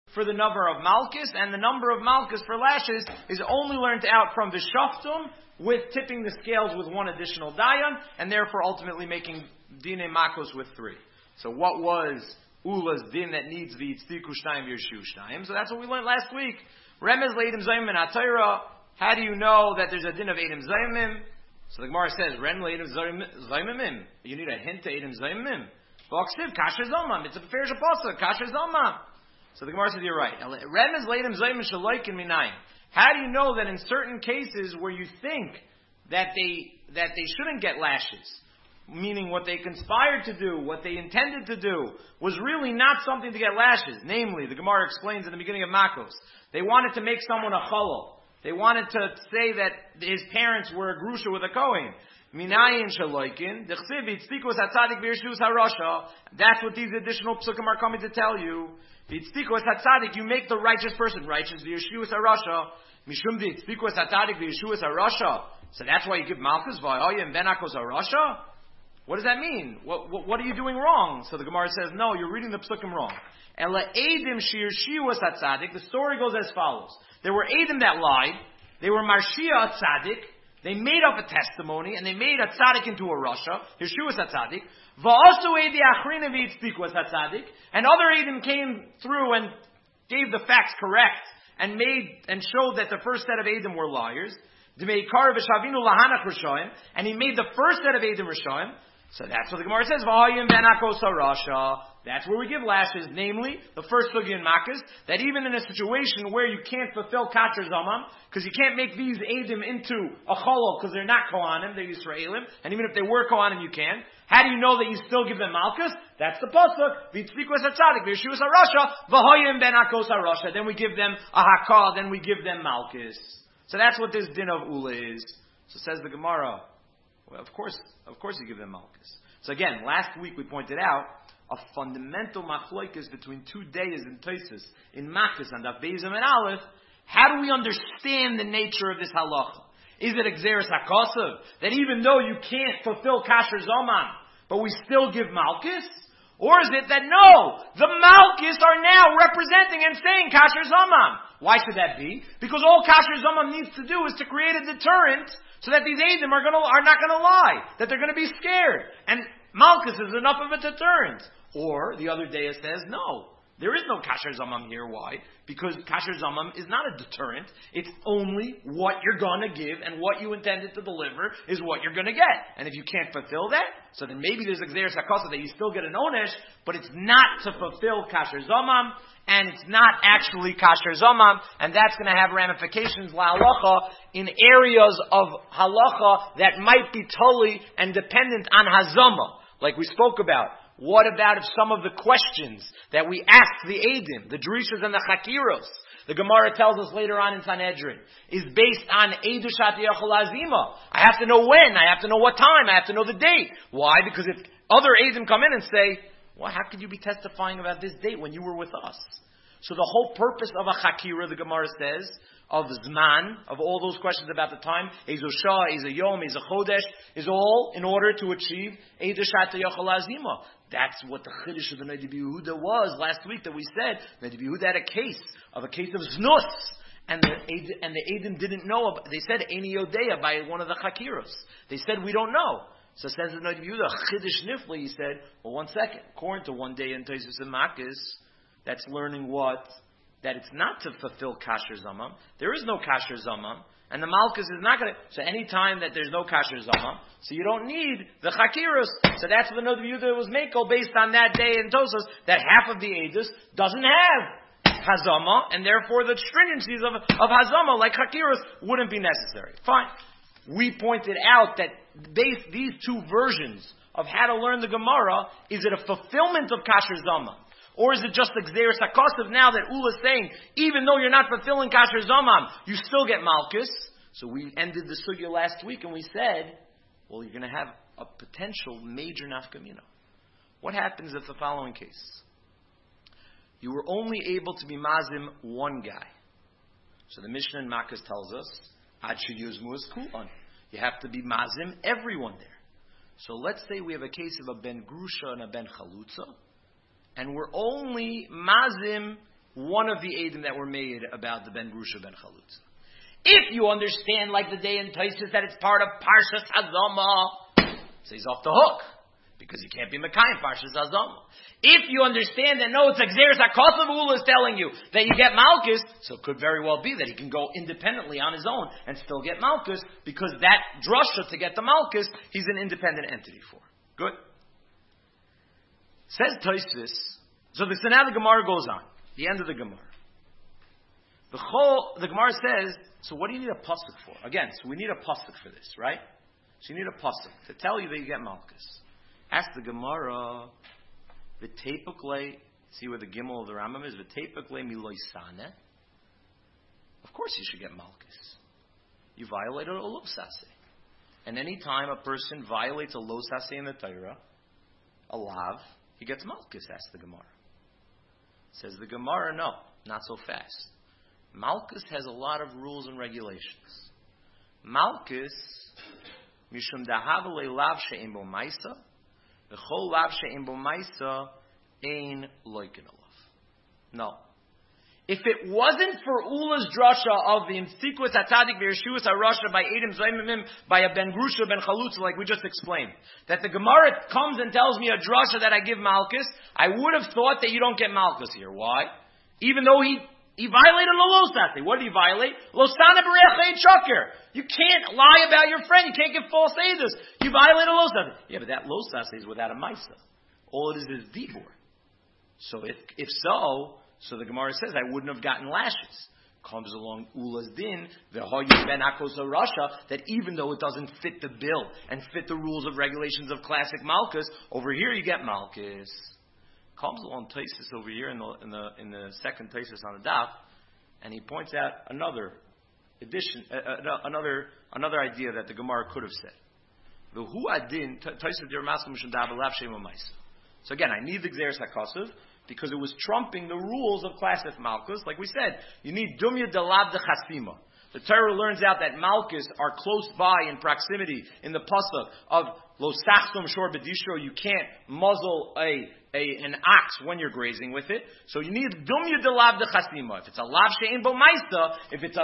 for the number of Malchus, and the number of Malchus for lashes is only learned out from Vishaftum, with tipping the scales with one additional Dayan, and therefore ultimately making Dine Makos with 3. So what was Ula's din that needs the Yitzdiku Shtayim V'Yirshu Shtayim? So that's what we learned last week. Remez Leidim Zayim and Atayra. How do you know that there's a din of Eidim Zayimim? So the Gemara says, Ren Leidim Zayimim. You need a hint to Eidim Zayimim. V'Aksiv Kasher Zomam. It's a fair Shapasa. Kasher Zomam. So the Gemara says, you're right. Remez Leidim Zayimim Shaloikin Minayim. How do you know that in certain cases where you think that they shouldn't get lashes, meaning what they conspired to do, what they intended to do, was really not something to get lashes? Namely, the Gemara explains in the beginning of Makos, they wanted to make someone a chalal. They wanted to say that his parents were a grusha with a kohen. Minayin shaloikin, dechsiv yitztikos hatzadik v'yirshus harasha. That's what these additional psukim are coming to tell you. Yitztikos hatzadik, you make the righteous person righteous v'yirshus harasha. Mishum yitztikos hatzadik v'yirshus harasha. So that's why you give malchus v'ayim benakos harasha. What does that mean? What are you doing wrong? So the Gemara says, no, you're reading the psukim wrong. Ela edim shirshiu hatzadik. The story goes as follows: there were edim that lied. They were marshia hatzadik. They made up a testimony, and they made a tzaddik into a rasha. Yeshua tzaddik. Va'asu edi achrina v'yitzdiku tzaddik. And other edim came through and gave the facts correct and showed that the first set of edim were liars. D'meikar v'shavinu lahanach rishayim. And he made the first set of edim rishayim. So that's what the Gemara says. V'hayim benakos harasha. That's where we give lashes, namely, the first sugi in Makkos, that even in a situation where you can't fulfill Katr Zamam, because you can't make these Eidim into a Cholol, because they're not Kohanim, they're Yisraelim, and even if they were Kohanim, you can. How do you know that you still give them Malchus? That's the Pasuk. V'tzvikos hatzadik, v'yeshus harasha, v'hoyim ben akos harasha. Then we give them a Hakah, then we give them Malchus. So that's what this din of Ula is. So says the Gemara, well, of course you give them Malchus. So again, last week we pointed out a fundamental machlokes between two days in Tosfos in Makos and Beizim and Aleph. How do we understand the nature of this halacha? Is it Exeris HaKosav, that even though you can't fulfill Kasher Zoman, but we still give Malchus? Or is it that no, the Malchus are now representing and saying Kasher Zoman? Why should that be? Because all Kasher Zoman needs to do is to create a deterrent so that these Eidim are not gonna lie, that they're gonna be scared. And Malchus is enough of a deterrent. Or, the other day it says, no, there is no Kasher Zamam here. Why? Because Kasher Zamam is not a deterrent. It's only what you're going to give, and what you intended to deliver is what you're going to get. And if you can't fulfill that, so then maybe there's Exeris HaKosa that you still get an Onesh, but it's not to fulfill Kasher Zamam, and it's not actually Kasher Zamam, and that's going to have ramifications, la halacha, in areas of halacha that might be totally and dependent on Hazama, like we spoke about. What about if some of the questions that we ask the Eidim, the Drishas and the Chakiros, the Gemara tells us later on in Sanhedrin, is based on Eidushat Yachol Azima? I have to know when, I have to know what time, I have to know the date. Why? Because if other Eidim come in and say, well, how could you be testifying about this date when you were with us? So the whole purpose of a Chakira, the Gemara says, of Zman, of all those questions about the time, Ezo Shah, Ezo Yom, Ezo Chodesh, is all in order to achieve Eidushat Yachol Azima. That's what the Chiddush of the Nadi Yehuda was last week, that we said Nadi Yehuda had a case of Znus, and the Eidim didn't know. They said Eini Yodeya by one of the Chakiros. They said we don't know. So says the Nadi Yehuda Chiddush Nifli. He said, well, 1 second. According to one day in Tosfos and Makos, that's learning what? That it's not to fulfill Kasher Zamam. There is no Kasher Zamam. And the Malchus is not going to... So any time that there's no Kasher Zamam, so you don't need the Chakiros. So that's what the Nodi Yehuda was Mako based on that day in Tosfos, that half of the Eidos doesn't have Hazama, and therefore the stringencies of Hazama, like Chakiros, wouldn't be necessary. Fine. We pointed out that these two versions of how to learn the Gemara, is it a fulfillment of Kasher Zamam? Or is it just the Xeris HaKosav now that Ula is saying, even though you're not fulfilling Kasher Zamam, you still get Malchus? So we ended the sugya last week and we said, well, you're going to have a potential major nafkamina. What happens if the following case? You were only able to be mazim one guy. So the Mishnah in Makos tells us, Ad sheyuzmu es kulan. You have to be mazim everyone there. So let's say we have a case of a ben grusha and a ben chalutza, and we're only mazim one of the Eidim that were made about the Ben Grusha Ben Chalutza. If you understand, like the day in Taisus, that it's part of Parshas Hazama, so he's off the hook, because you can't be Mekayim Parshas Hazama. If you understand that, no, it's like Xeris HaKosav Ula is telling you that you get Malchus, so it could very well be that he can go independently on his own and still get Malchus, because that drasha to get the Malchus, he's an independent entity for. Good. Says Taisus, so now the Gemara goes on, the end of the Gemara. The Gemara says, so what do you need a pasuk for? Again, so we need a pasuk for this, right? So you need a pasuk to tell you that you get Malchus. Ask the Gemara, v'tepukle, see where the Gimel of the Rambam is, v'tepukle miloisane. Of course you should get Malchus. You violated a losase. And any time a person violates a losase in the Torah, a lav, he gets Malchus, asks the Gemara. Says the Gemara, no, not so fast. Malchus has a lot of rules and regulations. Malchus, mishum dahavale lav she'im bo maisa, v'chol lav she'im bo maisa, ein loikin alav. No. If it wasn't for Ula's drasha of the Imstikus HaTzadik v'Yeshuas HaRasha by Eidim Zaymimim by a Ben Grusha Ben Chalutza, like we just explained, that the Gemara comes and tells me a drasha that I give Malchus, I would have thought that you don't get Malchus here. Why? Even though he violated the Losase. What did he violate? Losana B'Reach Shaker. You can't lie about your friend. You can't give false edus. You violated Losase. Yeah, but that Losase is without a Maisa. All it is Dibur. So if so the Gemara says, I wouldn't have gotten lashes. Comes along Ula's din, v'hoyu ben akos Rasha, that even though it doesn't fit the bill and fit the rules of regulations of classic Malchus, over here you get Malchus. Comes along Taisus over here in the second Taisus on the daf, and he points out another addition, another idea that the Gemara could have said. V'hu adin Taisus dir maskum mishum da'av lav she'im u'maisa. So again, I need the Xeris HaKosav, because it was trumping the rules of classic Malchus. Like we said, you need Dumya Delav de Chasima. The Torah learns out that Malchus are close by in proximity in the pasuk of Lo Sachtom Shor B'dishro. You can't muzzle an ox when you're grazing with it. So you need Dumya Delav de Chasima. If it's a Lav She'in Bo Maisa, if it's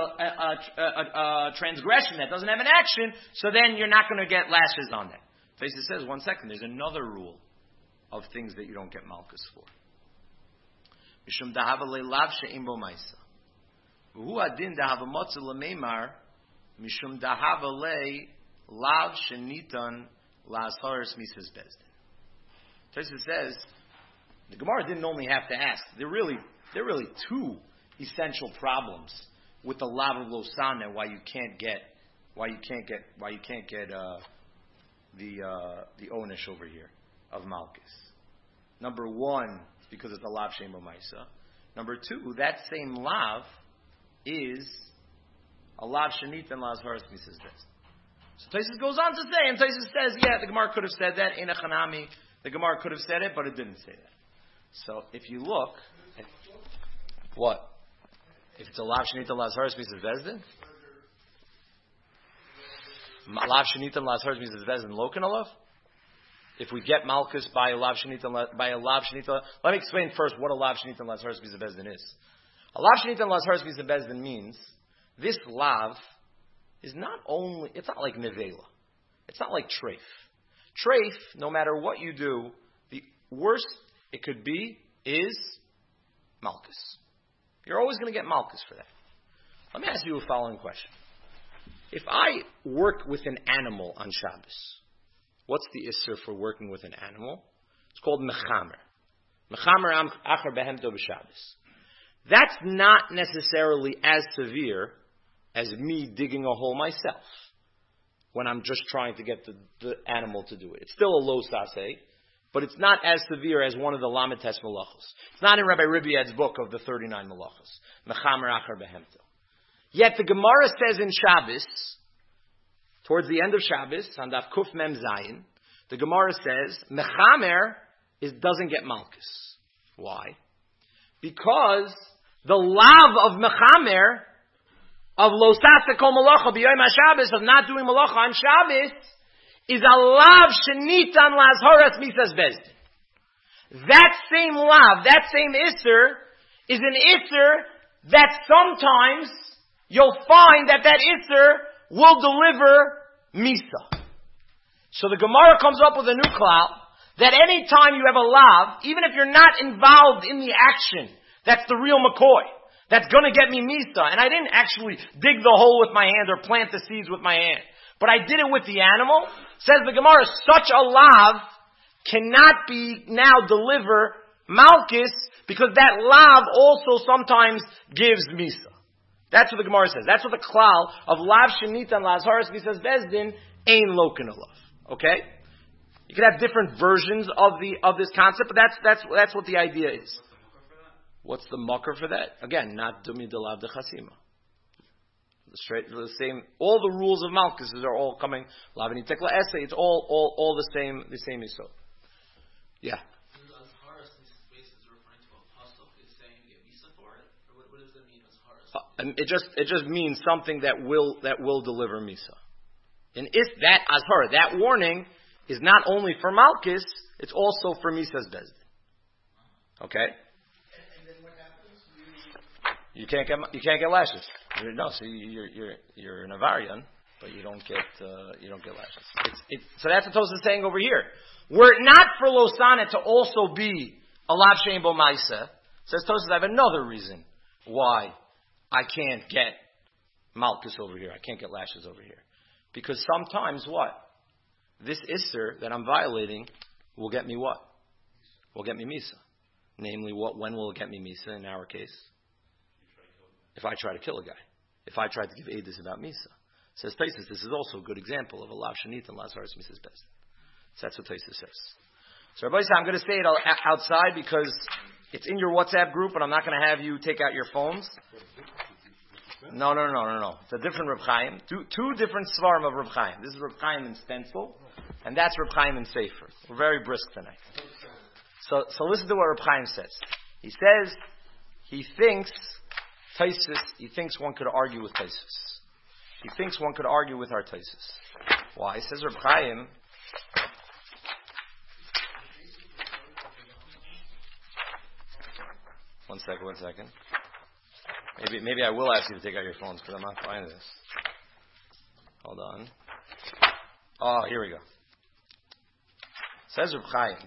a transgression that doesn't have an action, so then you're not going to get lashes on that. Taisus says, 1 second, there's another rule of things that you don't get Malchus for. Mishum dahava le lav she'im bo maisa. V'hu adin dahava motze lemeimar mishum dahava le lav shenitan la'asharis misas bezdin. Taisus says the Gemara didn't only have to ask. There are really two essential problems with the lav of losana why you can't get the onish over here of Malchus. Number one, because it's a lav she'im bo maisa. Number two, that same lav is a lav shenit and la'asharis misas bezdin. So Taisus goes on to say, and Taisus says, yeah, the Gemara could have said that in a chanami. The Gemara could have said it, but it didn't say that. So if you look, at what? If it's a lav shenit and la'asharis misas bezdin, lav shenit and la'asharis misas bezdin loken alav. If we get Malchus by a lav shenita, let me explain first what a lav shenita and la'asharis misas bezdin is. A lav shenita and la'asharis misas bezdin means this lav is not only, it's not like nevela. It's not like treif. Treif, no matter what you do, the worst it could be is Malchus. You're always going to get Malchus for that. Let me ask you a following question. If I work with an animal on Shabbos, what's the isser for working with an animal? It's called mechamer. Mechamer achar behemto b'Shabbos. That's not necessarily as severe as me digging a hole myself when I'm just trying to get the animal to do it. It's still a lo saseh, but it's not as severe as one of the Lamites Malachos. It's not in Rabbi Ribiad's book of the 39 Malachos. Mechamer achar behemto. Yet the Gemara says in Shabbos, towards the end of Shabbos, on Daf Kuf Mem Zayin, the Gemara says, Mechamer doesn't get Malchus. Why? Because the lav of Mechamer, of Lo Saseh Kol Malacha B'Yom HaShabbos, of not doing Malacha on Shabbos, is a lav shenitan la'asharas misas bezdin. That same lav, that same isser, is an Isser that sometimes you'll find that Isser will deliver Misa. So the Gemara comes up with a new klal that any time you have a lav, even if you're not involved in the action, that's the real McCoy, that's going to get me Misa. And I didn't actually dig the hole with my hand or plant the seeds with my hand, but I did it with the animal. Says the Gemara, such a lav cannot be now deliver Malchus because that lav also sometimes gives Misa. That's what the Gemara says. That's what the klal of lav shenita and lazharas misas bezdin ain lokin alav. Okay? You can have different versions of this concept, but that's what the idea is. What's the mucker for that? Again, not dumi de lav de chasima. The same. All the rules of Malchus are all coming. Lavini tekla essay. It's all the same. The same isot. Yeah. It just means something that will deliver misa. And if that azhar, that warning is not only for Malchus, it's also for Misa's Bezdin. Okay? And then what happens? You can't get lashes. So you're an avarian, but you don't get lashes. So that's what Tosfos is saying over here. Were it not for Losana to also be a lav shein bo ma'aseh, says Tosfos, I have another reason why I can't get Malchus over here. I can't get lashes over here. Because sometimes what? This Isser that I'm violating will get me what? Will get me Misa. Namely, when will it get me Misa in our case? If I try to kill a guy. If I try to give Edus about Misa. Says Tosfos, this is also a good example of a lav shenit and lazharas Misa's best. So that's what Tosfos says. So Rabbi, I'm going to say it outside because it's in your WhatsApp group, and I'm not going to have you take out your phones. No. It's a different Reb Chaim. Two different svarim of Reb Chaim. This is Reb Chaim in stencil, and that's Reb Chaim in sefer. We're very brisk tonight. So listen to what Reb Chaim says. He says he thinks one could argue with Tosfos. He thinks one could argue with our Tosfos. Why? He says Reb Chaim. One second. Maybe I will ask you to take out your phones because I'm not finding this. Hold on. Oh, here we go. Says Reb Chaim.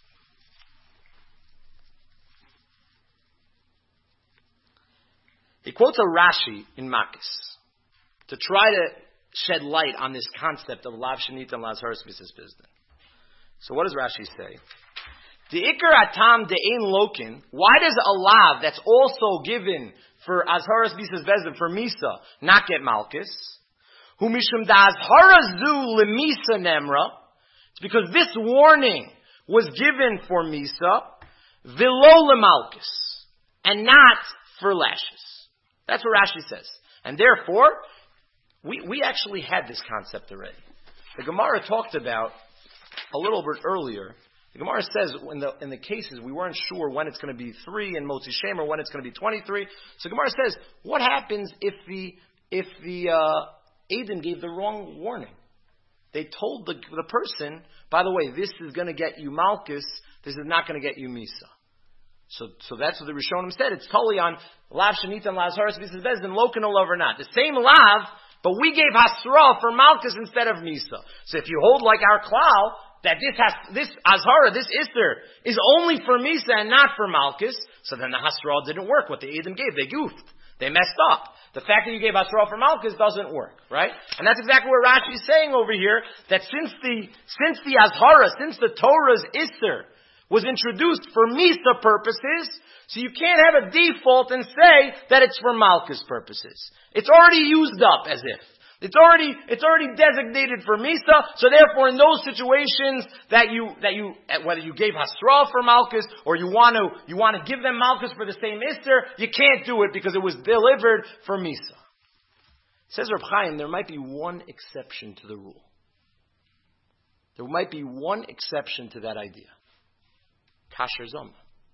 He quotes a Rashi in Makis to try to shed light on this concept of lav shenita and lazharas misas bezdin. So what does Rashi say? The ikar atam de'ein lokin. Why does a lav that's also given for azharas misas bezdin for misa not get malchus? Hu mishum da azhara zu lemisa nemra. It's because this warning was given for misa velo lemalchus and not for lashes. That's what Rashi says. And therefore, we actually had this concept already. The Gemara talked about a little bit earlier. The Gemara says in the cases we weren't sure when it's going to be 3 in Motzi Shem or when it's going to be 23. So Gemara says, what happens if the Edom gave the wrong warning? They told the person, by the way, this is going to get you Malchus, this is not going to get you Misa. So that's what the Rishonim said. It's totally on lav shenita and lazharas misas bezdin lokin olav or not. The same lav, but we gave hasra for Malchus instead of Misa. So if you hold like our klal that this azhara, this ister is only for Misa and not for Malchus, so then the hasra didn't work. What the Edom gave, they goofed, they messed up. The fact that you gave hasra for Malchus doesn't work, right? And that's exactly what Rashi is saying over here. That since the azhara, since the Torah's ister was introduced for Misa purposes, so you can't have a default and say that it's for Malchus purposes. It's already used up as if. It's already designated for Misa, so therefore in those situations that you whether you gave Hasra for Malchus or you want to give them Malchus for the same Ister, you can't do it because it was delivered for Misa. Says Reb Chaim, there might be one exception to the rule. There might be one exception to that idea. Kasher Zomam.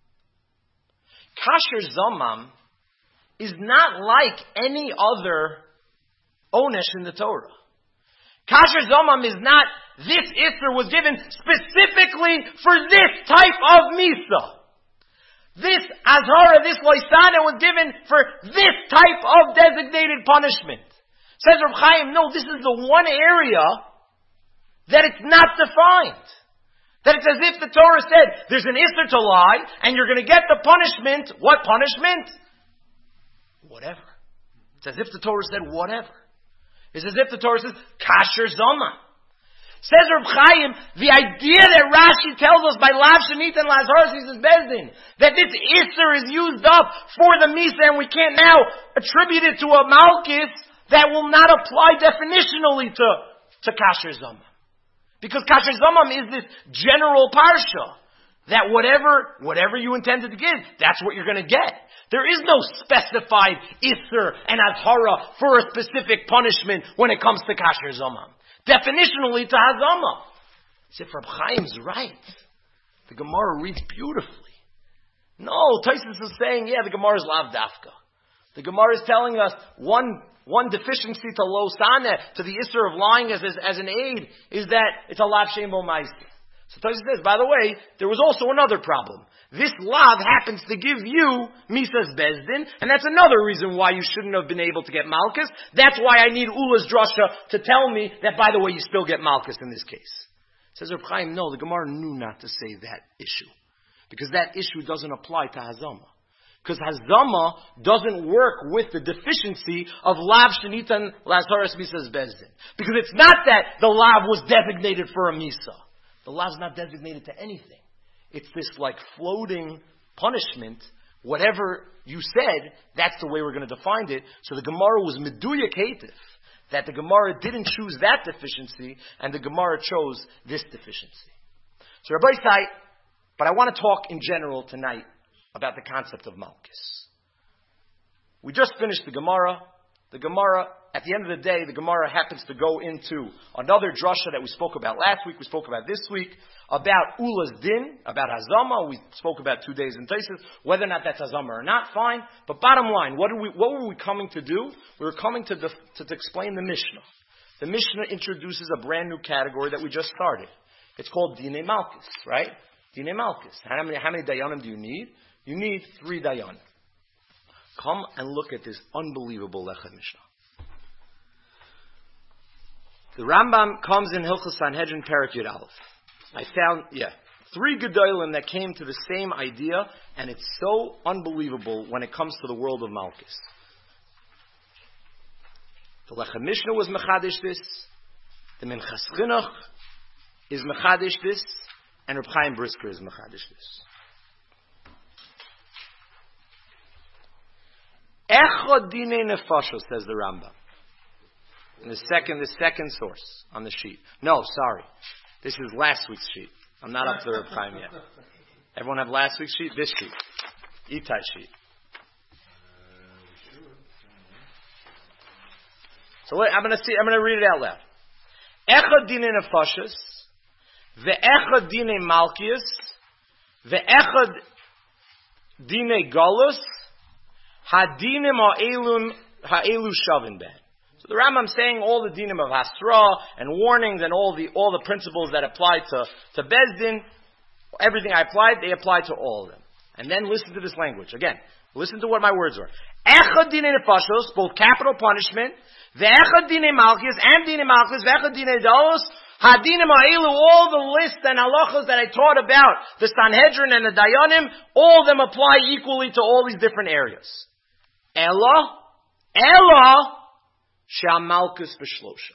Kasher Zomam is not like any other onesh in the Torah. Kasher Zomam is not, this Isser was given specifically for this type of Misa. This azhara, this loisana was given for this type of designated punishment. Says Reb Chaim, no, this is the one area that it's not defined. That it's as if the Torah said, there's an isser to lie, and you're going to get the punishment. What punishment? Whatever. It's as if the Torah said whatever. It's as if the Torah says, kasher zoma. Says Reb Chaim, the idea that Rashi tells us by Lav Shanit and Lazarus is Bezdin, that this isser is used up for the Misa, and we can't now attribute it to a Malchus that will not apply definitionally to kasher zoma. Because kasher zomam is this general parsha that whatever you intended to give, that's what you're going to get. There is no specified isser and azhara for a specific punishment when it comes to kasher zomam. Definitionally to hazama. See, if Reb Chaim's right, the Gemara reads beautifully. No, Taisus is saying, the Gemara is lav dafka. The Gemara is telling us one deficiency to lo saneh, to the isser of lying as an aid, is that it's a lav shem bo ma'aseh. So Taisus says, by the way, there was also another problem. This lav happens to give you Misas Bezdin, and that's another reason why you shouldn't have been able to get Malchus. That's why I need Ula's drasha to tell me that, by the way, you still get Malchus in this case. Says Reb Chaim, no, the Gemara knew not to say that issue. Because that issue doesn't apply to Hazama. Because Hazama doesn't work with the deficiency of Lav Shenitan Lazaris Misas Bezdin. Because it's not that the Lav was designated for a Misa. The Lav's not designated to anything. It's this floating punishment. Whatever you said, that's the way we're going to define it. So the Gemara was meduya ketif, that the Gemara didn't choose that deficiency, and the Gemara chose this deficiency. So Rabbi Sai, but I want to talk in general tonight about the concept of Malchus. We just finished the Gemara. The Gemara, at the end of the day, the Gemara happens to go into another drasha that we spoke about last week, we spoke about this week, about Ula's din, about Hazama. We spoke about 2 days in Taisus, whether or not that's Hazama or not, fine. But bottom line, what were we coming to do? We were coming to explain the Mishnah. The Mishnah introduces a brand new category that we just started. It's called Dinei Malchus, right? Dinei Malchus. How many dayanim do you need? You need 3 dayanim. Come and look at this unbelievable Lechem Mishnah. The Rambam comes in Hilchos Sanhedrin Perek Yud Aleph. I found, 3 Gedolim that came to the same idea, and it's so unbelievable when it comes to the world of Malchus. The Lechem Mishnah was Mechadish this, the Minchas Chinuch is Mechadish this, and Reb Chaim Brisker is Mechadish this. Echad Dinei Nefashos, says the Rambam. And the second source on the sheet. No, sorry. This is last week's sheet. I'm not up to Reb Chaim yet. Everyone have last week's sheet? This sheet. Itai sheet. So I'm going to read it out loud. Echad Dinei Nefashos, ve'echad Dinei Malchus, ve'echad Dinei Galus, hadinim ha'elu shavin ben. So the Rambam's saying all the dinim of Hasra and warnings and all the principles that apply to Bezdin, everything I applied, they apply to all of them. And then listen to this language. Again, listen to what my words are. Echad dinei nefashos, both capital punishment, ve'echad dinei malchus, and dinei malchus, ve'echad dinei dalos, hadinim ha'elu, all the lists and halachos that I taught about, the Sanhedrin and the Dayanim, all of them apply equally to all these different areas. Ella, Shamalkus b'shlosha.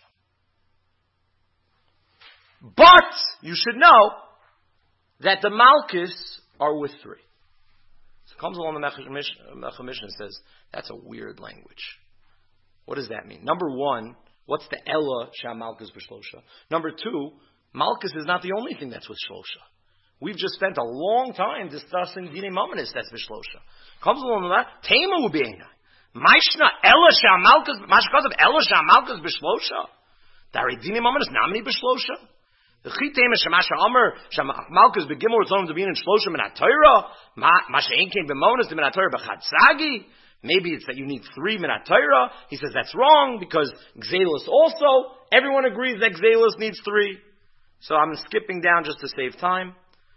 But you should know that the Malkus are with 3. So it comes along the Mechel Mishnah and says, that's a weird language. What does that mean? Number 1, what's the Ella Shamalkus b'shlosha? Number 2, Malkus is not the only thing that's with shlosha. We've just spent a long time discussing Dinei Mamonis that's b'shlosha. Comes along with that, Tema u'beina. Maishna Ella Shamalkus, mashkaz of Ella Shamalkus b'shlosha. Dari Dinei Mamonis namni b'shlosha. The Chitema Shemasha Amar Shamalkus begimor tzon to be in shlosha min haTorah. Masha ain't b'monis min haTorah b'chatzagi. Maybe it's that you need 3 min haTorah. He says that's wrong because Gzelos also. Everyone agrees that Gzelos needs 3. So I'm skipping down just to save time.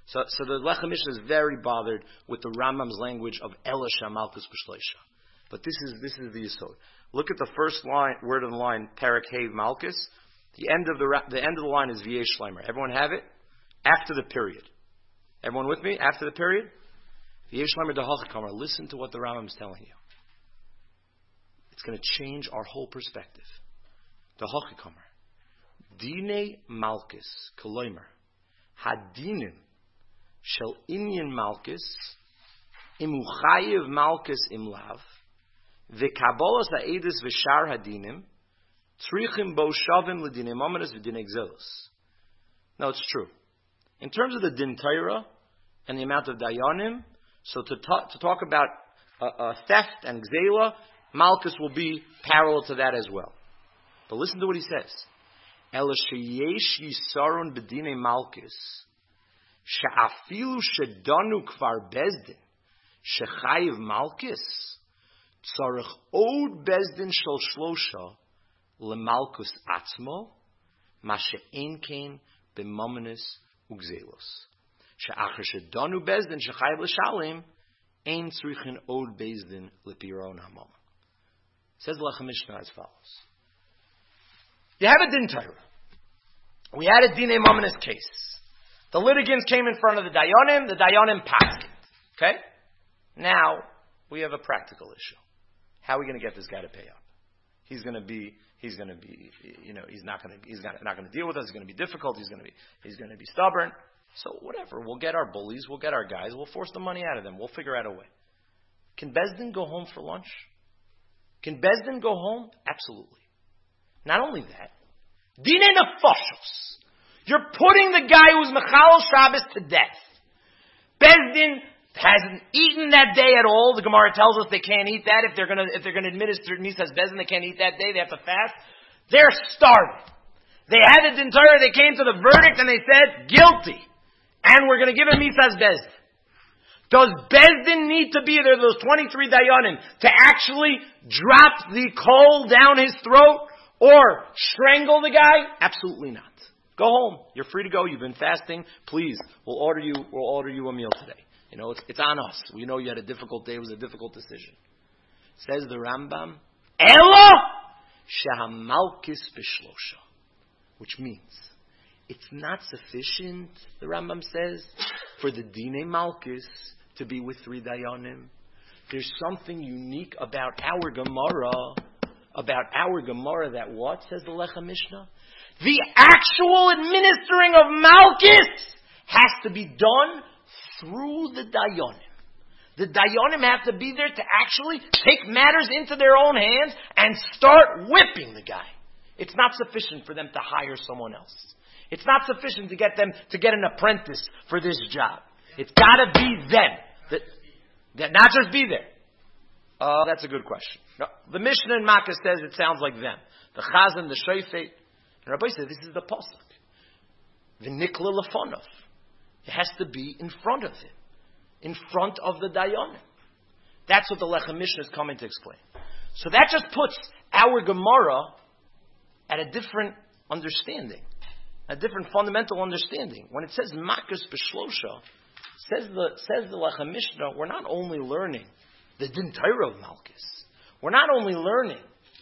So the Lechem Mishnah is very bothered with the Rambam's language of Elisha Malkus B'Shleisha. But this is the Yisod. Look at the first word of the line, Perek Hev Malkus. The end of the line is V'yesh Shleimer. Everyone have it? After the period. Everyone with me? After the period? V'yesh Shleimer D'Hachikamer. Listen to what the Rambam is telling you. It's going to change our whole perspective. D'Hachikamer. Dine Malkus Koloimer. Hadinim Shel Inyan Malkus Imu Chayiv Malkus Imlav V'Kabolas Ha'edis V'Shar Hadinim Tzrichim Bo Shavim L'Dinei Momedes V'Dinei Gzelos. Now it's true. In terms of the Din Torah and the amount of Dayanim, so to talk about theft and Gzela, Malkus will be parallel to that as well. But listen to what he says. Ela sheyesh yisarun b'dinei Malkus she'afilu shedanu kvar bezdin shechayiv Malkus tzarech od bezdin shel shlosha lemalkus atzmo ma she'en kein b'momenes ugzelos she'achar shedanu bezdin shechayiv l'shalim ein tzrichin od bezdin lepiron hamom. Says the Lechem Mishnah as follows. You have a Din Torah. We had a Dinei Momenes case. The litigants came in front of the Dayanim passed. Okay? Now, we have a practical issue. How are we going to get this guy to pay up? He's not going to deal with us. He's going to be difficult. He's going to be stubborn. So whatever. We'll get our bullies. We'll get our guys. We'll force the money out of them. We'll figure out a way. Can Bezdin go home for lunch? Can Bezdin go home? Absolutely. Not only that, Dinei Nefashos. You're putting the guy who's Mechalel Shabbos to death. Bezdin hasn't eaten that day at all. The Gemara tells us they can't eat that. If they're gonna administer Misas Bezdin, they can't eat that day. They have to fast. They're starving. They had the Din Torah. They came to the verdict and they said guilty, and we're gonna give him Misas Bezdin. Does Bezdin need to be there, those 23 Dayanim, to actually drop the coal down his throat or strangle the guy? Absolutely not. Go home. You're free to go. You've been fasting. Please, we'll order you a meal today. You know, it's on us. We know you had a difficult day. It was a difficult decision. Says the Rambam, Ela shehamalkis b'shlosha, which means it's not sufficient, the Rambam says, for the Dinei Malkus to be with 3 Dayanim. There's something unique about our Gemara, that what, says the Lechem Mishnah? The actual administering of Malkus has to be done through the Dayanim. The Dayanim have to be there to actually take matters into their own hands and start whipping the guy. It's not sufficient for them to hire someone else. It's not sufficient to get them to get an apprentice for this job. It's got to be them. That not just be there. That's a good question. No, the Mishnah in Makkah says it sounds like them. The Chazan, the Shofet. And Rabbi said this is the pasuk. The Nikla Lefonov. It has to be in front of him. In front of the Dayanim. That's what the Lechem Mishnah is coming to explain. So that just puts our Gemara at a different understanding. A different fundamental understanding. When it says Makkos B'Shlosha, says the Lechem Mishnah, we're not only learning the Din Torah of Malkus. We're not only learning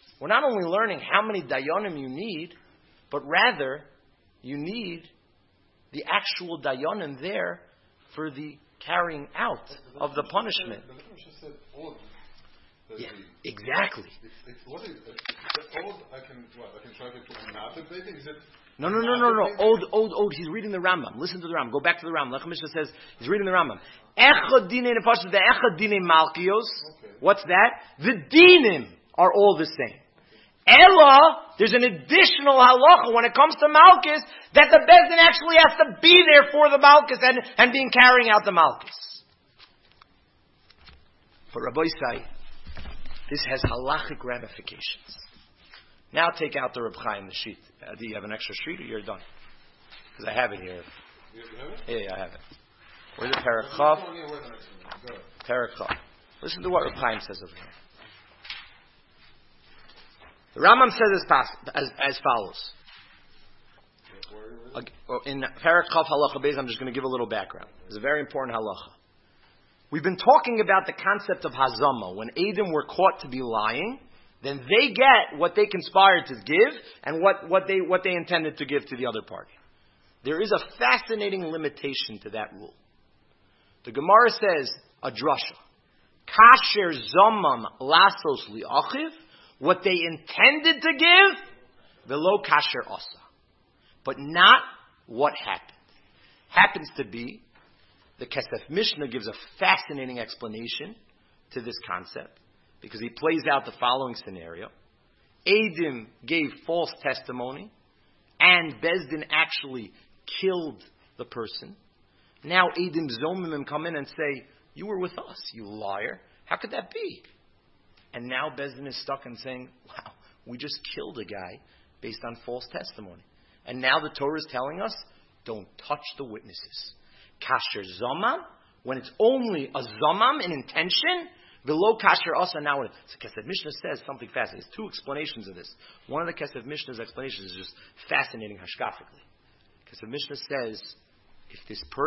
how many Dayanim you need, but rather you need the actual Dayanim there for the carrying out of the punishment. The Mishnah said all of them. Yeah, exactly. What is old? I can try to put another baby. Is it? No. Old. He's reading the Rambam. Listen to the Rambam. Go back to the Rambam. Lechem Mishnah says he's reading the Rambam. Echad dinei nefashos, the echad dinei malkios. What's that? The dinim are all the same. Ella, there's an additional halacha when it comes to malchus that the bezdin actually has to be there for the malchus and being carrying out the malchus. But Rabbi Isai, this has halachic ramifications. Now take out the Reb Chaim, the sheet. Do you have an extra sheet or you're done? Because I have it here. You have it? Yeah, I have it. Where's the Perek Chav? Perek Chav. Listen to what Reb Chaim says over here. The Rambam says as follows. In Parak Chaf Halacha Beis, I'm just going to give a little background. It's a very important halacha. We've been talking about the concept of hazama. When Edom were caught to be lying, then they get what they conspired to give and what they intended to give to the other party. There is a fascinating limitation to that rule. The Gemara says, a drasha, kasher zamam lasos li'achiv, what they intended to give, velo kasher asa. But not what happened. Happens to be, the Kesef Mishnah gives a fascinating explanation to this concept, because he plays out the following scenario. Edom gave false testimony, and Bezdin actually killed the person. Now Edom Zomimim come in and say, you were with us, you liar. How could that be? And now Bezdin is stuck and saying, wow, we just killed a guy based on false testimony. And now the Torah is telling us, don't touch the witnesses. Kasher Zomam, when it's only a Zomam in intention, below Kasher Asa. Now, the Kesef Mishnah says something fascinating. There's two explanations of this. One of the Kesef Mishnah's explanations is just fascinating hashkafically. Kesef Mishnah says, if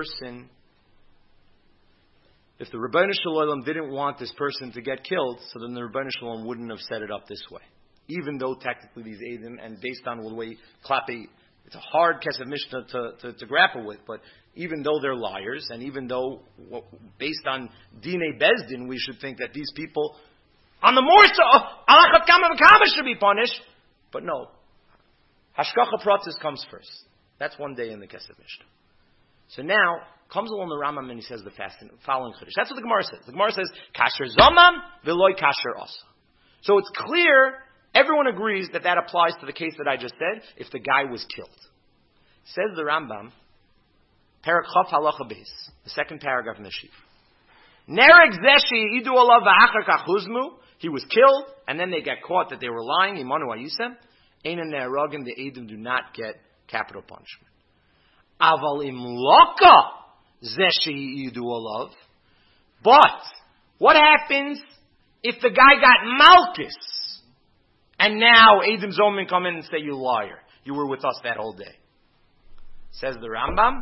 the Rebbeinu Shalom didn't want this person to get killed, so then the Rebbeinu Shalom wouldn't have set it up this way. Even though technically these Edom, and based on the way Klapi, it's a hard Kesef Mishnah to grapple with, but even though they're liars, and even though, based on Dinei Bezdin, we should think that these people, on the more so, Alachat Kama V'Kama should be punished. But no. Hashkacha Pratis comes first. That's one day in the Kesef Mishnah. So now, comes along the Rambam and he says the following Chiddush. That's what the Gemara says. The Gemara says, Kasher Zomam, V'loi Kasher Asa. So it's clear, everyone agrees that applies to the case that I just said, if the guy was killed. Says the Rambam, Parak Chaf Halacha Beis, the second paragraph in the sheet. Nereg Zeshi Idu Olav V'achar Kachuzmu, he was killed, and then they got caught that they were lying, Imanu Ayisem, Ein Neragim, the Edom do not get capital punishment. Aval Im Loka Zeshi Idu Olav, but what happens if the guy got Malchus, and now Edom Zomin come in and say, you liar, you were with us that whole day? Says the Rambam.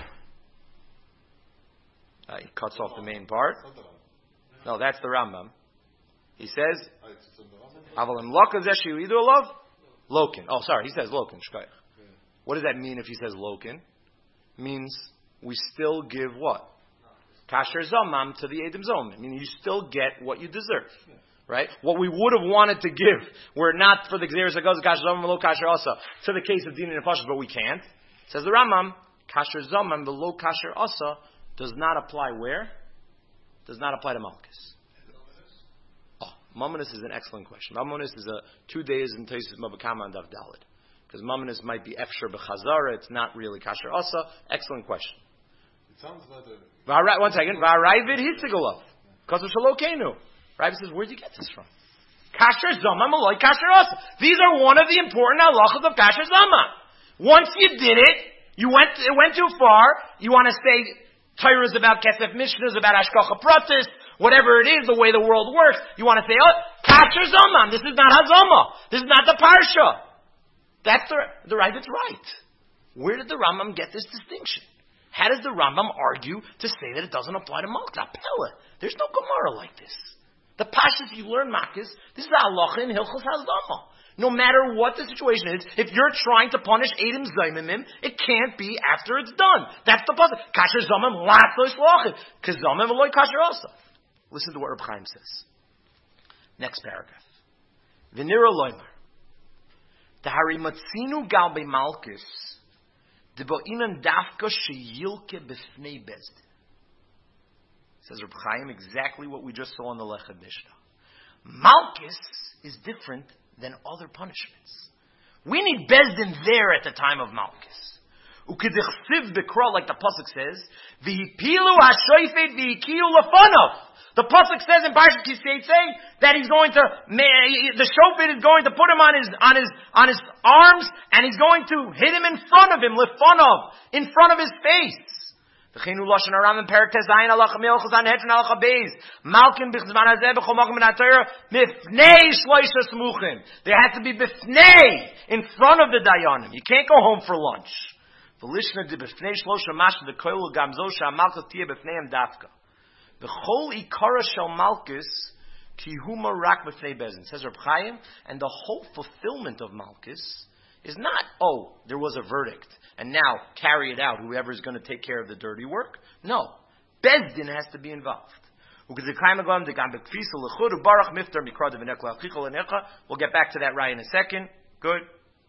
He cuts off the main part. No, that's the Rambam. He says, Avalim Loka Zeshu Idu Olav? Lokin. Oh, sorry, he says Lokin. What does that mean if he says Lokin? Means we still give what? Kasher Zomam to the Edom Zomim. Meaning you still get what you deserve. Right? What we would have wanted to give, were it not for the Gzeres that goes Kasher Zomam below Kasher Asa, to the case of Din and Pashas, but we can't. Says the Rambam, Kasher Zomam below Kasher Asa does not apply where? Does not apply to Malchus. Oh, Mamonis is an excellent question. Mamonis is 2 days in Taisus Mabakama and Davdalid. Because Mamonis might be Efsher B'chazara, it's not really Kasher Asa. Excellent question. It sounds like a... One second. V'arayvid Hitzigolov. Because of Shalokenu. Rav says, where'd you get this from? Kasher Zomam Aloy Kasher Asa. These are one of the important halachas of Kasher Zomam. Once you did it, it went too far, you want to say Torah is about Kesef Mishnah, is about Hashkacha Pratis, whatever it is, the way the world works, you want to say, oh, Kasher Zomam, this is not Hazama, this is not the Parsha. That's the Ravid's right. Where did the Rambam get this distinction? How does the Rambam argue to say that it doesn't apply to Malchus? Apella. There's no Gemara like this. The Pashas you learn Malchus, this is the halacha in Hilchos Hazama. No matter what the situation is, if you're trying to punish Edom Zaymimim, it can't be after it's done. That's the puzzle. Kasher Zamim latos lochim. Kazamim v'loy kasher asa. Listen to what Reb Chaim says. Next paragraph. V'nira loymar. Tahari matzinu gal bemalchus. Debo'inan dafka sheyilke b'fnei bezdin. Says Reb Chaim exactly what we just saw in the Lechem Mishnah. Malchus is different than other punishments. We need Bezdin there at the time of Malchus. U'kedichsiv b'kra, like the pasuk says, v'hipilu ha'shoifet v'hikiyu lefanov. The pasuk says in Parshat Kisei that he's going to, the shofet is going to put him on his arms, and he's going to hit him in front of him, lefanov, in front of his face. V'cheinu lashon haram in Perek Tes Zayin halacha milchus Sanhedrin halacha beis. Malkin b'chzman hazeh b'chol makom min haTorah mifnei shloisha smuchim. There has to be b'fnei in front of the dayanim. You can't go home for lunch. V'lishna de b'fnei shlosha mashma the koil gamzo she'amalchus tiyeh b'fneihem dafka. V'chol ikara shel malchus ki huma rak b'fnei bezin. Says Reb Chaim, and the whole fulfillment of malchus is not, oh, there was a verdict, and now carry it out, whoever is going to take care of the dirty work. No. Bezdin has to be involved. We'll get back to that right in a second. Good.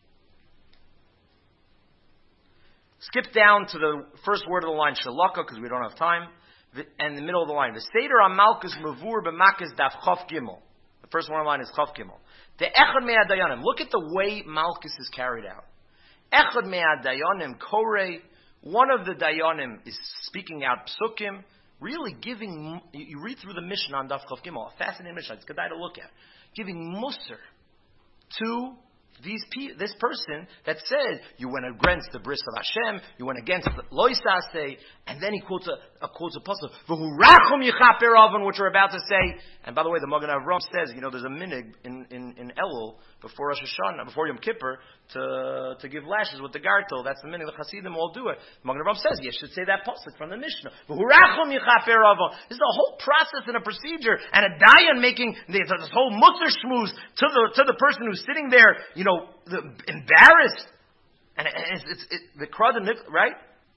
Skip down to the first word of the line, shalaka, because we don't have time, and the middle of the line. The Seder Amalkus Mavur B'Makis Daf Chof Gimel. The first one of the line is Chof Gimel. The Echad Mea Dayanim. Look at the way Malchus is carried out. Echad Mea Dayanim Korei. One of the Dayanim is speaking out Psukim, really giving. You read through the Mishnah on Daf Chof Gimel, a fascinating Mishnah. It's good to look at. Giving Musar to this person that said you went against the bris of Hashem, you went against the loisase, and then he quotes a pasuk v'hurachum yichaper avon, which we're about to say. And by the way, the Magen Avraham says, there's a minig in Elul before Rosh Hashanah, before Yom Kippur, to give lashes with the gartel. That's the minig. The Hasidim all do it. The Magen Avraham says you should say that pasuk from the Mishnah. V'hurachum yichaper avon. This is a whole process and a procedure, and a dayan making this whole musar shmooze to the person who's sitting there, embarrassed, and it's the crud and right.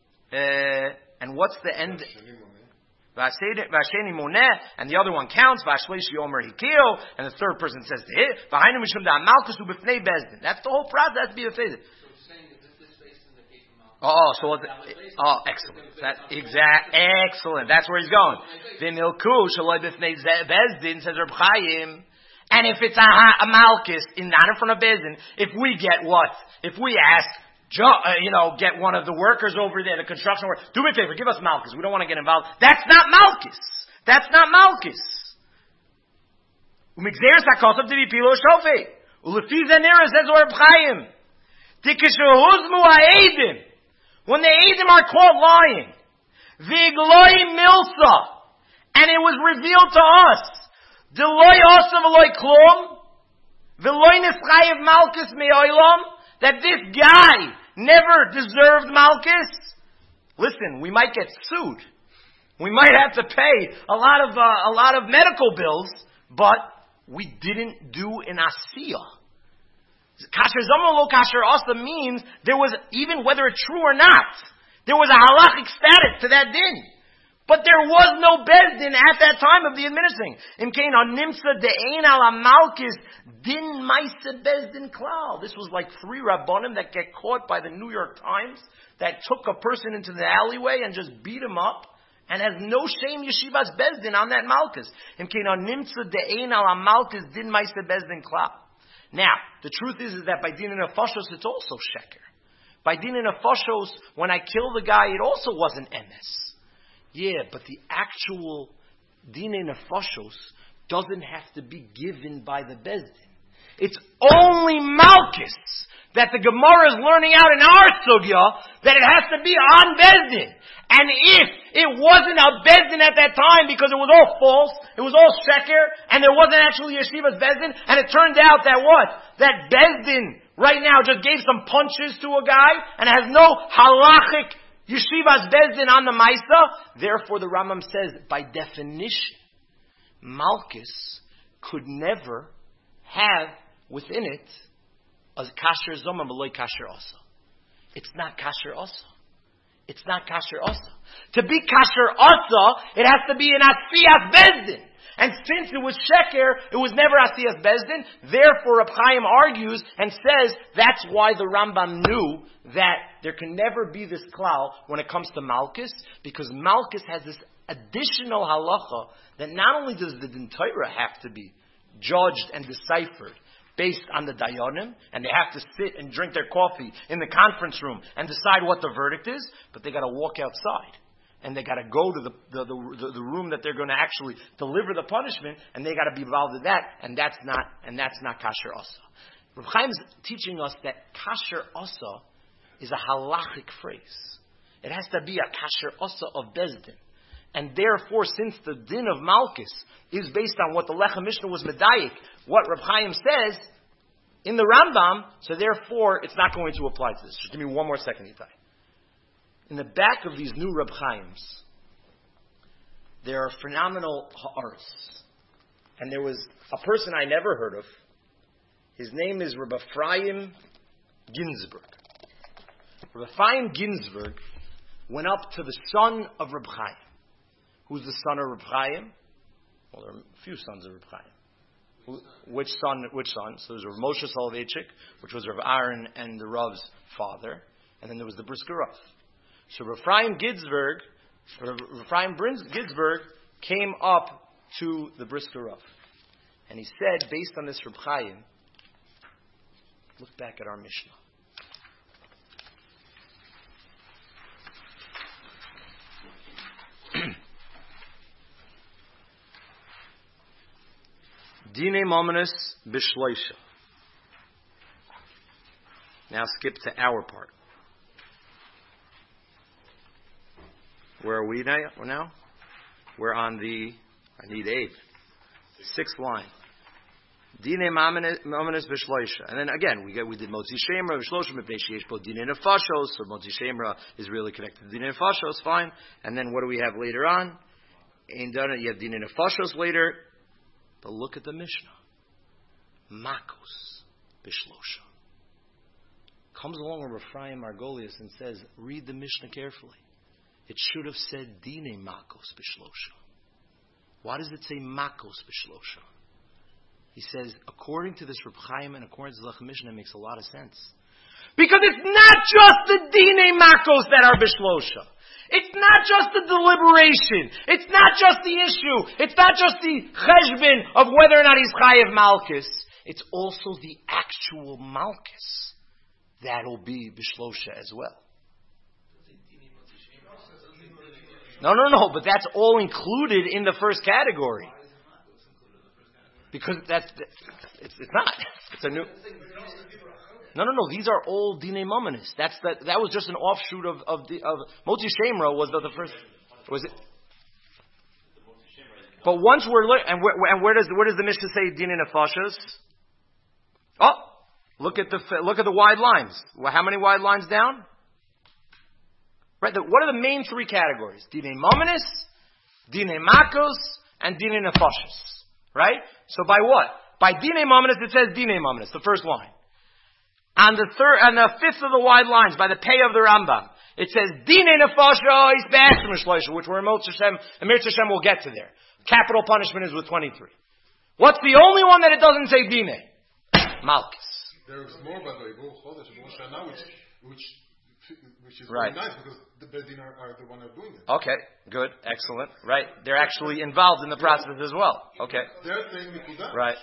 And what's the end? Vasheni moneh, and the other one counts. Vashleishi omer hikil, and the third person says to it. V'hainu mishum da malchus ubefnei bezdin. That's the whole process. That's to be a phase. So it's saying that this based in the case of Malchus. Excellent. Excellent. That's where he's going. V'milku shaloi befnei bezdin, says Reb Chaim. And if it's a malchus, not in front of bezdin, if we get what? If we ask, get one of the workers over there, the construction worker, do me a favor, give us malchus. We don't want to get involved. That's not malchus. That's not malchus. Umigzeres hakosav divipilo shofei. Ulefi zanira says Reb Chaim. Tikeshehuzmu ha'edim. When the edim are caught lying, vigloi milsa, and it was revealed to us, deloy osav v'loy klum, v'loy nischayev malchus me'olam, that this guy never deserved malchus. Listen, we might get sued. We might have to pay a lot of medical bills, but we didn't do an asiyah. Kasher zama lo kasher asa means there was, even whether it's true or not, there was a halachic status to that din. But there was no bezdin at that time of the administering. Imkein nimsa de'ein ala malchus din ma'ase bezdin klal. This was like 3 rabbanim that get caught by the New York Times that took a person into the alleyway and just beat him up and has no shame yeshivas bezdin on that malchus. Imkein nimsa de'ein ala malchus din ma'ase bezdin klal. Now, the truth is that by din nefashos it's also sheker. By din nefashos, when I kill the guy, it also wasn't emes. Yeah, but the actual Dinei Nefashos doesn't have to be given by the Bezdin. It's only Malchus that the Gemara is learning out in our Sugya that it has to be on Bezdin. And if it wasn't a Bezdin at that time because it was all false, it was all Sheker, and there wasn't actually Yeshiva's Bezdin, and it turned out that what? That Bezdin right now just gave some punches to a guy and has no halachic Yeshivas bezdin on the Maisa. Therefore, the Rambam says, by definition, Malchus could never have within it a kasher zoma beloy kasher asa. It's not kasher asa. It's not kasher asa. To be kasher asa, it has to be an asiyas bezdin. And since it was sheker, it was never asiyas bezdin. Therefore, Reb Chaim argues and says that's why the Rambam knew that there can never be this klal when it comes to Malchus, because Malchus has this additional halacha that not only does the Din Torah have to be judged and deciphered based on the dayanim, and they have to sit and drink their coffee in the conference room and decide what the verdict is, but they got to walk outside. And they got to go to the room that they're going to actually deliver the punishment, and they got to be involved in that, and that's not kasher asa. Reb Chaim's teaching us that kasher asa is a halachic phrase. It has to be a kasher asa of Bezdin. And therefore, since the din of Malkus is based on what the Lechem Mishnah was medayik, what Reb Chaim says in the Rambam, so therefore it's not going to apply to this. Just give me one more second, Itai. In the back of these new Reb Chaims, there are phenomenal ha'aris. And there was a person I never heard of. His name is Reb Ephraim Ginsburg. Reb Ephraim Ginsburg went up to the son of Reb Chaim. Who's the son of Reb Chaim? Well, there are a few sons of Reb Chaim. Which son? So there's Rav Moshe Soloveitchik, which was Rav Aaron and the Rav's father. And then there was the Brisker Rav. So Reb Ephraim Ginsburg came up to the Brisker Rav. And he said, based on this Reb Chaim, look back at our Mishnah. Dine Mominus Bishloisha. Now skip to our part. Where are we now? We're on the, I need 8. 6th line. Dine Mominus Bishloisha. And then again, we did Motzi Shemra, Bishloisha, Mipnei Sheyesh Bo Dine Nefashos, so Motzi Shemra is really connected to Dine Nefashos, fine. And then what do we have later on? You have Dine Nefashos later. But look at the Mishnah. Makos Bishlosha. Comes along with Ephraim Margolius and says, read the Mishnah carefully. It should have said Dine Makos Bishlosha. Why does it say Makos Bishlosha? He says, according to this Reb Chaim and according to the Lechem Mishnah, it makes a lot of sense. Because it's not just the Dine Makos that are Bishlosha. It's not just the deliberation. It's not just the issue. It's not just the cheshbon of whether or not he's chayev malchus. It's also the actual malchus that'll be bishlosha as well. No. But that's all included in the first category. Because it's not. It's a new. No. These are all Dinei Mominus. That was just an offshoot of Motzi Shemra was the first. Was it? But once where does the Mishnah say Dinei Nefashos? Oh, look at the wide lines. How many wide lines down? Right. What are the main 3 categories? Dinei Mominus, Dinei Makos, and Dinei Nefashos. Right. So by what? By Dinei Mominus it says Dinei Mominus, the first line. On the 5th of the wide lines, by the pay of the Rambam, it says, Dine Nefasho is B'Ashim Shloisha, which we're Emir Hashem will get to there. Capital punishment is with 23. What's the only one that it doesn't say Dine? Malchus. There is more, by the way, which is right. Very nice, because the Bedin are the one that are doing it. Okay, good, excellent, right. They're actually involved in the process as well. Okay. They're saying Nikudah. Right.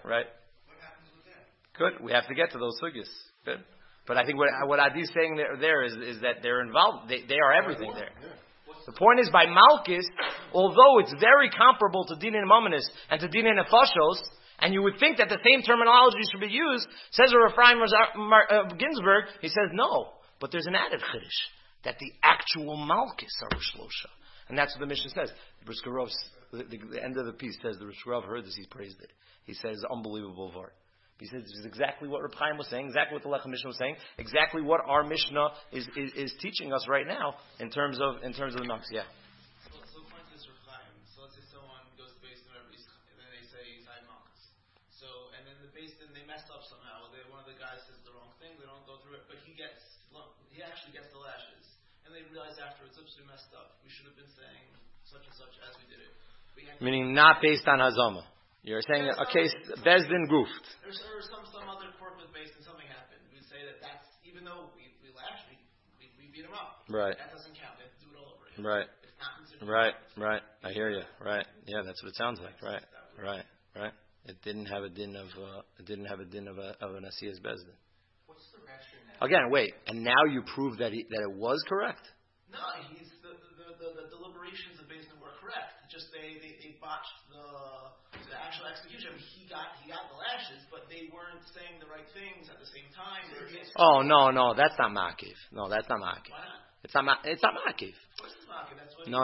Good. We have to get to those sugyas. Good. But I think what Adi's saying there is that they're involved. They are everything there. Yeah. The point is, by Malchus, although it's very comparable to Dinei Mominus and to Dinei Nefashos, and you would think that the same terminology should be used, says Rav Ephraim Ginsburg, he says no. But there's an added chiddush, that the actual Malchus are Rishlosha. And that's what the Mishnah says. Brisker Rav, the end of the piece says, the Brisker Rav heard this, he praised it. He says, unbelievable vart. He says this is exactly what Reb Chaim was saying, exactly what the Lechem Mishnah was saying, exactly what our Mishnah is teaching us right now in terms of the Malchus. Yeah. So the point is Reb Chaim. So let's say someone goes to Beis Din, and then they say he's high Malchus. So and then the Beis Din they messed up somehow. One of the guys says the wrong thing. They don't go through it, but he actually gets the lashes, and they realize afterwards, oops, we messed up. We should have been saying such and such as we did it. Meaning not based on Hazama. You're saying a case Beis Din goofed. There's some other corporate base and something happened. We'd say that's even though we lashed, we beat him up. Right. That doesn't count. They have to do it all over again. Right. Right. I hear you. Right. Yeah, that's what it sounds like. Right. It didn't have a din of an Asiyas Beis Din. What's the rationale? Again, wait. And now you prove that it was correct. No, the deliberations of Beis Din were correct. Just they botched the actual execution. I mean, he got the lashes, but they weren't saying the right things at the same time. Oh no, that's not makiv. No, that's not makiv. Why not? It's not ma'akiv. No.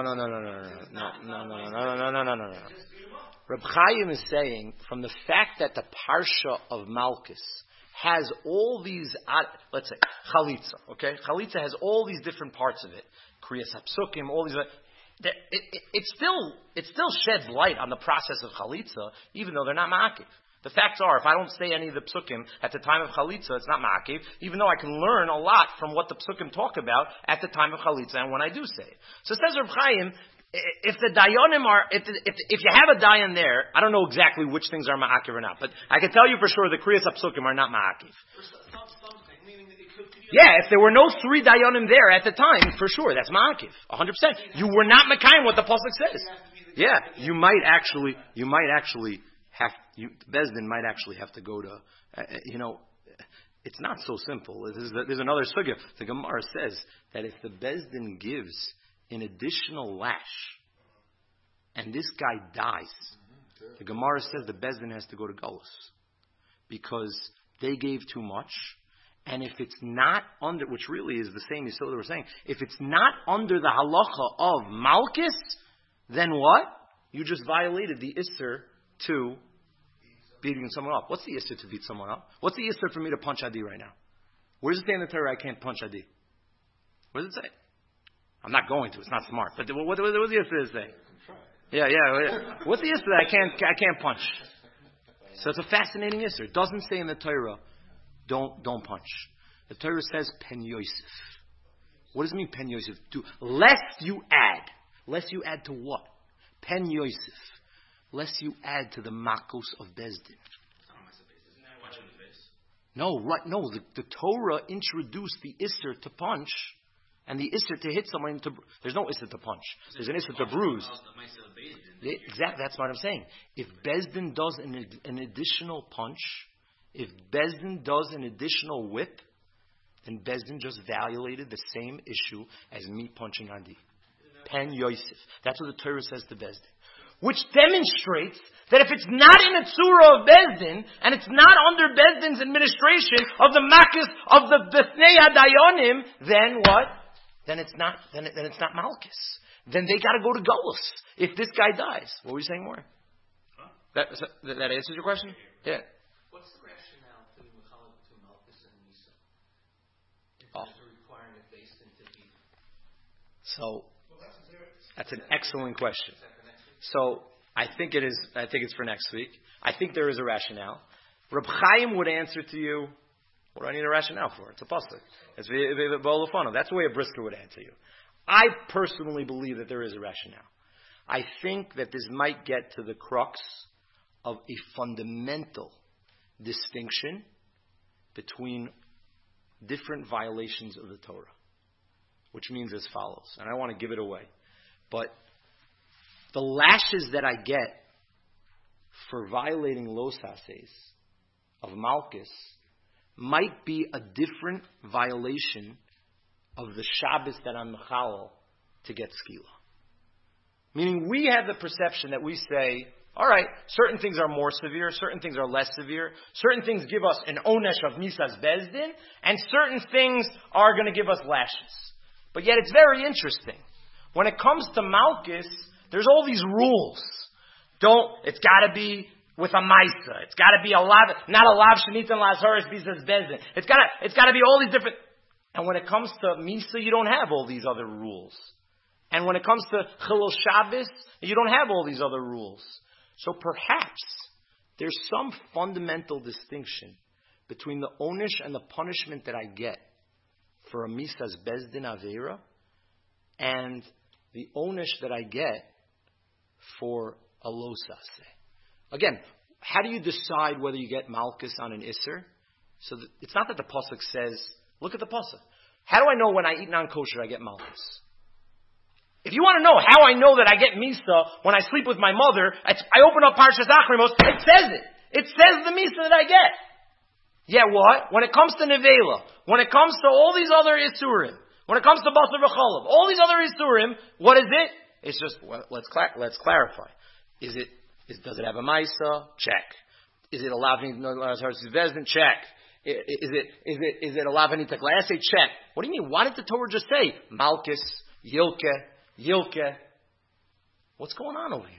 Reb Chaim is saying, from the fact that the parsha of Malkus has all these, let's say, chalitza, okay? Chalitza has all these different parts of it. Kriyas HaPsukim, all these, it still sheds light on the process of chalitza, even though they're not ma'akiv. The facts are, if I don't say any of the psukim at the time of chalitza, it's not ma'akiv, even though I can learn a lot from what the psukim talk about at the time of chalitza and when I do say it. So says Reb Chaim, if the dayanim are, if you have a dayan there, I don't know exactly which things are ma'akiv or not, but I can tell you for sure the kriyas HaPsukim are not ma'akiv. Yeah, if there were no 3 dayanim there at the time, for sure, that's ma'akiv. 100%. You were not mekayim what the pasuk says. Yeah, you might actually Bezdin might actually have to go to, it's not so simple. There's another sugya. The Gemara says that if the Bezdin gives an additional lash, and this guy dies, the Gemara says the Bezdin has to go to Galus. Because they gave too much, and if it's not under, which really is the same as we're saying, if it's not under the halacha of Malkus, then what? You just violated the Isser to beating someone up. What's the Isser to beat someone up? What's the Isser for me to punch Adi right now? Where does it say in the Torah I can't punch Adi? What does it say? I'm not going to. It's not smart. But what does the Isser say? Yeah. What's the Isser that I can't punch? So it's a fascinating Isser. It doesn't say in the Torah, don't punch. The Torah says pen Yosef. What does it mean pen Yosef? Lest you add to what? Pen Yosef. Lest you add to the makos of Bezdin. No, right? No, the Torah introduced the Isser to punch, and the Isser to hit someone. There's no Isser to punch. There's an Isser to bruise. Exactly, that's what I'm saying. If Bezdin does an additional punch, if Bezdin does an additional whip, then Bezdin just violated the same issue as me punching Adi. Pen Yosef. That's what the Torah says to Bezdin. Which demonstrates that if it's not in a tzura of Bezdin, and it's not under Bezdin's administration of the Makis, of the B'fnei HaDayonim, then what? Then it's not Malkus. Then they gotta go to Golus if this guy dies. What were you saying more? Huh? That answers your question? Yeah. What's the rationale for the Mechalek between Malkus and Misa? In terms of requiring a Bezdin to be... So, that's an excellent question. So I think it's for next week. I think there is a rationale. Reb Chaim would answer to you, what do I need a rationale for? It's a pasuk. It's Bolofano. That's the way a brisker would answer you. I personally believe that there is a rationale. I think that this might get to the crux of a fundamental distinction between different violations of the Torah, which means as follows, and I want to give it away, but the lashes that I get for violating Los Hases of Malkus might be a different violation of the Shabbos that I'm Mechalel to get Skila. Meaning we have the perception that we say, all right, certain things are more severe, certain things are less severe, certain things give us an onesh of Misas Bezdin, and certain things are going to give us lashes. But yet it's very interesting. When it comes to Malkus, there's all these rules. It's gotta be with a Maisa. It's gotta be not a lav shenitan lazharis bisas bezdin. It's gotta be all these different, and when it comes to Misa, you don't have all these other rules. And when it comes to Chilul Shabbos, you don't have all these other rules. So perhaps there's some fundamental distinction between the onish and the punishment that I get for a Misas bezdin avera and the onish that I get for a losase. Again, how do you decide whether you get Malkus on an Isser? So it's not that the pasuk says, look at the pasuk. How do I know when I eat non-kosher I get Malkus? If you want to know how I know that I get Misa when I sleep with my mother, I open up Parshas Achrimos, it says it. It says the Misa that I get. Yeah, what? When it comes to Nevela, when it comes to all these other Isurim, when it comes to Basar V'Chalav, all these other Isurim, what is it? It's just, let's clarify. Does it have a Maisa? Check. Is it allowed to Bezdin? Check. Is it a lavani tekla? I say check. What do you mean? Why did the Torah just say Malkus, Yilke? What's going on over here?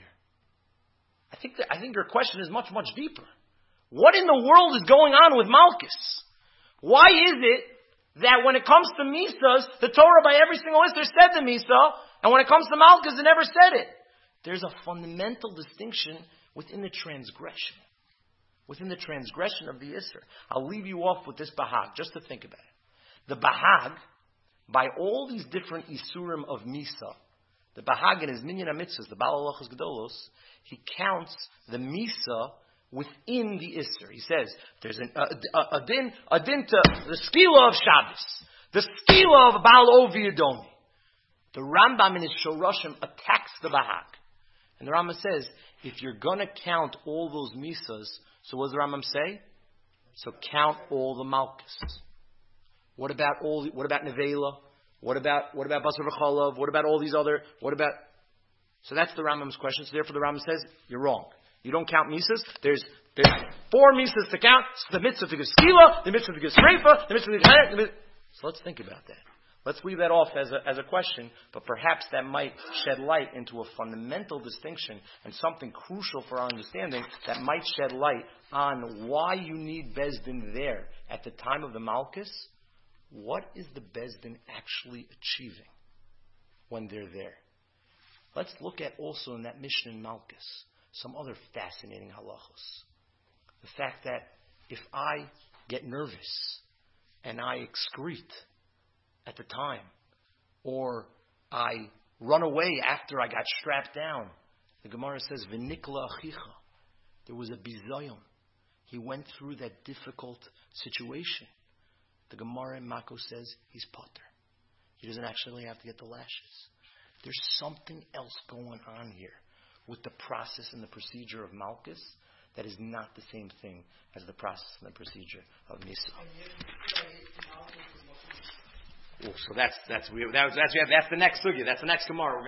I think your question is much, much deeper. What in the world is going on with Malkus? Why is it that when it comes to Misas, the Torah by every single Isser said the Misa, and when it comes to Malkus, it never said it? There's a fundamental distinction within the transgression. Within the transgression of the Isser. I'll leave you off with this Bahag, just to think about it. The Bahag, by all these different Isurim of Misa, the Bahag in his Minyan HaMitzvahs, the Baal Halachos Gedolos, he counts the Misa within the Isser. He says, there's a din to the Skila of Shabbos, the Skila of Baal Ovi Adomi. The Rambam in his Shoroshim attacks the Bahag. And the Rambam says, if you're going to count all those Misas, so what does the Rambam say? So count all the Malkus. What about Nevela? What about Basar V'Cholav? What about all these other? So that's the Rambam's question. So therefore, the Rambam says you're wrong. You don't count misas. There's 4 misas to count. The mitzvah to give skila, the mitzvah to give sreifa, the mitzvah to give. So let's think about that. Let's leave that off as a question, but perhaps that might shed light into a fundamental distinction and something crucial for our understanding that might shed light on why you need Bezdin there at the time of the Malkus. What is the Bezdin actually achieving when they're there? Let's look at also in that Mishnah in Malkus some other fascinating halachos. The fact that if I get nervous and I excrete at the time, or I run away after I got strapped down, the Gemara says, V'nikla achicha. There was a bizayon. He went through that difficult situation. The Gemara in Mako says he's potter. He doesn't actually have to get the lashes. There's something else going on here with the process and the procedure of Malkus that is not the same thing as the process and the procedure of Nisa. So that's the next sugya. That's the next Gemara.